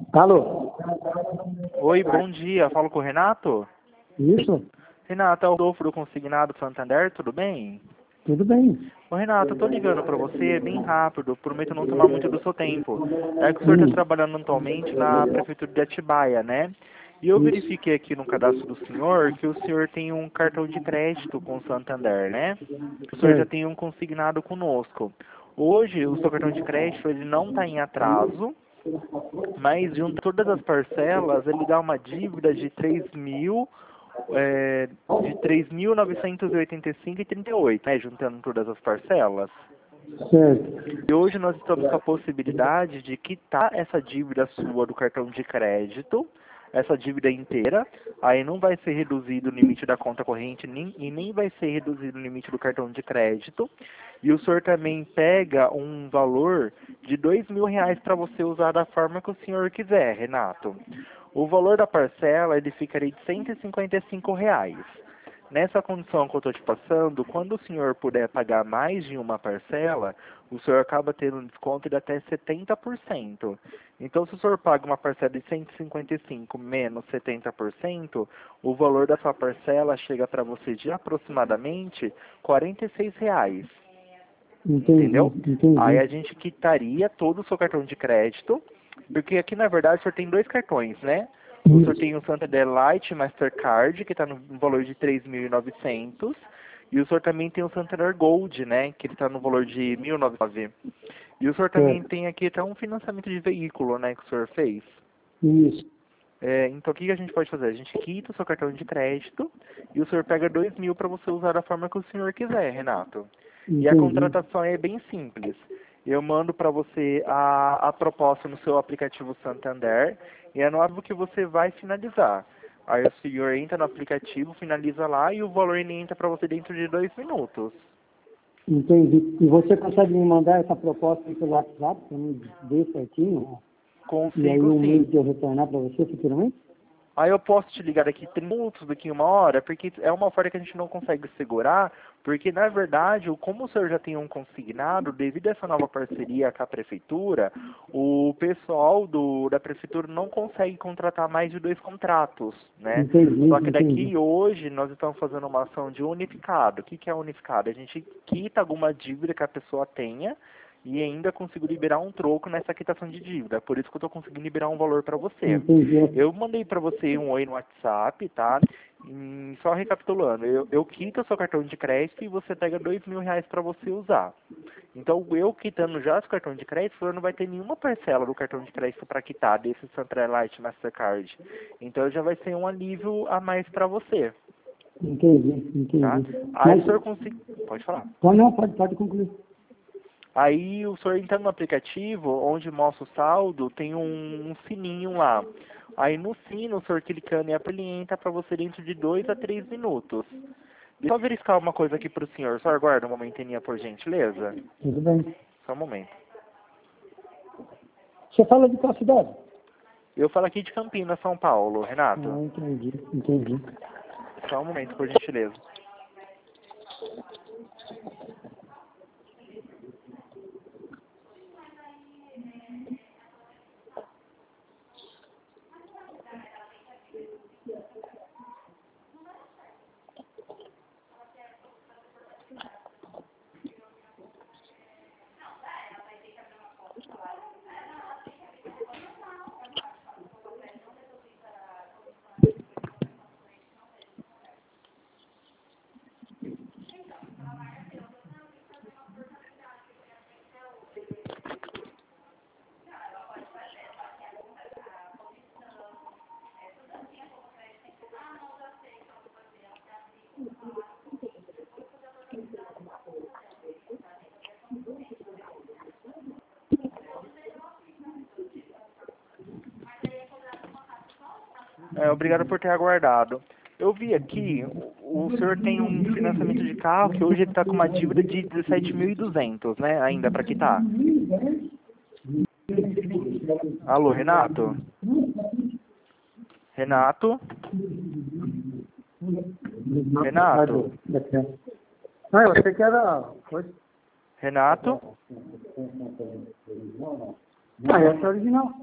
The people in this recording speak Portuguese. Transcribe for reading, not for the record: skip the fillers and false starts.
Alô? Oi, bom dia. Falo com o Renato? Isso? Renato, é o Rodolfo do Consignado Santander, tudo bem? Tudo bem. Ô Renato, eu tô ligando pra você bem rápido, prometo não tomar muito do seu tempo. É que o senhor tá Hum, trabalhando atualmente na Prefeitura de Atibaia, né? E eu isso. verifiquei aqui no cadastro do senhor que o senhor tem um cartão de crédito com o Santander, né? O senhor já Certo. tem um consignado conosco. Hoje, o seu cartão de crédito ele não está em atraso, mas juntando todas as parcelas, ele dá uma dívida de 3.985,38, né, juntando todas as parcelas. Certo. E hoje nós estamos com a possibilidade de quitar essa dívida sua do cartão de crédito, essa dívida inteira, aí não vai ser reduzido o limite da conta corrente e nem vai ser reduzido o limite do cartão de crédito. E o senhor também pega um valor de R$ 2.000 para você usar da forma que o senhor quiser, Renato. O valor da parcela ele ficaria de R$ 155. Nessa condição que eu estou te passando, quando o senhor puder pagar mais de uma parcela, o senhor acaba tendo um desconto de até 70%. Então, se o senhor paga uma parcela de 155 menos 70%, o valor da sua parcela chega para você de aproximadamente R$ 46. Entendi, Entendeu? Aí a entendi. gente quitaria todo o seu cartão de crédito, porque aqui na verdade o senhor tem dois cartões, né? O senhor Isso. tem o Santander Lite Mastercard, que está no valor de 3.900, e o senhor também tem o Santander Gold, né? Que ele está no valor de 1.099. E o senhor também Certo. tem aqui até um financiamento de veículo, né? Que o senhor fez. Isso. Então o que a gente pode fazer? A gente quita o seu cartão de crédito e o senhor pega 2.000 para você usar da forma que o senhor quiser, Renato. E a Entendi. contratação é bem simples. Eu mando para você a proposta no seu aplicativo Santander e é no ato que você vai finalizar. Aí o senhor entra no aplicativo, finaliza lá e o valor ele entra para você dentro de 2 minutos. Entendi. E você consegue me mandar essa proposta aí pelo WhatsApp para me ver certinho? E aí Consigo um sim. mês de eu retornar para você futuramente? Aí eu posso te ligar daqui 30 minutos, daqui 1 hora, porque é uma oferta que a gente não consegue segurar, porque na verdade, como o senhor já tem um consignado, devido a essa nova parceria com a prefeitura, o pessoal da prefeitura não consegue contratar mais de 2 contratos, né? Entendi, Só que entendi. daqui hoje nós estamos fazendo uma ação de unificado. O que que é unificado? A gente quita alguma dívida que a pessoa tenha e ainda consigo liberar um troco nessa quitação de dívida. Por isso que eu estou conseguindo liberar um valor para você. Entendi. Eu mandei para você um oi no WhatsApp, tá? Só recapitulando, eu quito o seu cartão de crédito e você pega R$ 2.000 para você usar. Então, eu quitando já o cartão de crédito, você não vai ter nenhuma parcela do cartão de crédito para quitar desse Santander Lite Mastercard. Então, já vai ser um alívio a mais para você, Entendi, tá? entendi. Aí Mas, o senhor consegue... Pode falar. não, pode concluir. Aí o senhor entra no aplicativo, onde mostra o saldo, tem um sininho lá. Aí no sino, o senhor clicando em app, ele entra para você dentro de 2 a 3 minutos. Deixa eu verificar uma coisa aqui para o senhor. Só aguarda um momentinho, por gentileza. Tudo bem. Só um momento. Você fala de qual cidade? Eu falo aqui de Campinas, São Paulo, Renato. Ah, entendi, entendi. Só um momento, por gentileza. Obrigado por ter aguardado. Eu vi aqui, o senhor tem um financiamento de carro que hoje ele está com uma dívida de 17.200, né, ainda para quitar. Alô, Renato? Renato? Renato? Ah, eu achei que era. Renato? Ah, essa é a original.